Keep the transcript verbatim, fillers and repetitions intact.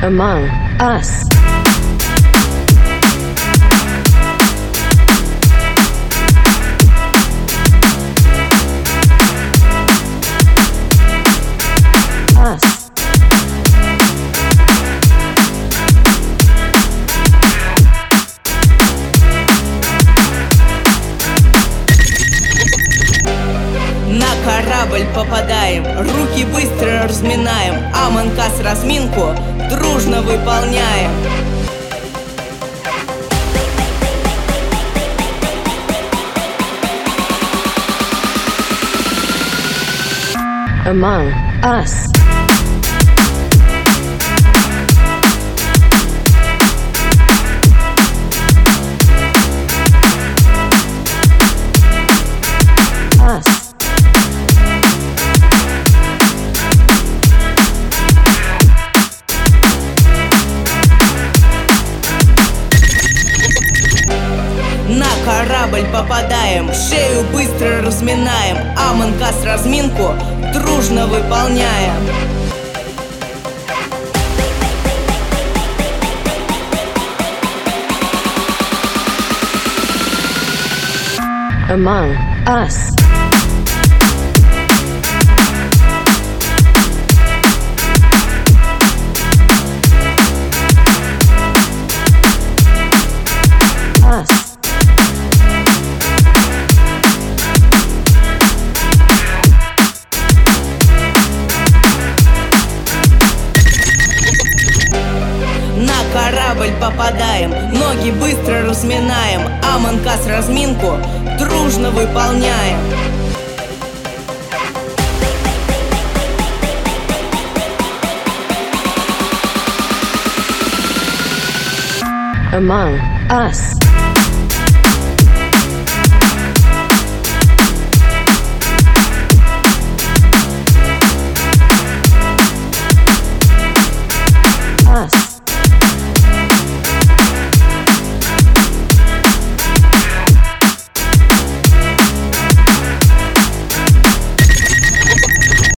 Among Us. Us. На корабль попадаем, руки быстро разминаем, Among Us разминку дружно выполняем. Among Us. Us. На корабль попадаем, шею быстро разминаем, Among Us разминку дружно выполняем. Among Us. Us. На корабль попадаем, ноги быстро разминаем, Among Us разминку дружно выполняем. Among Us.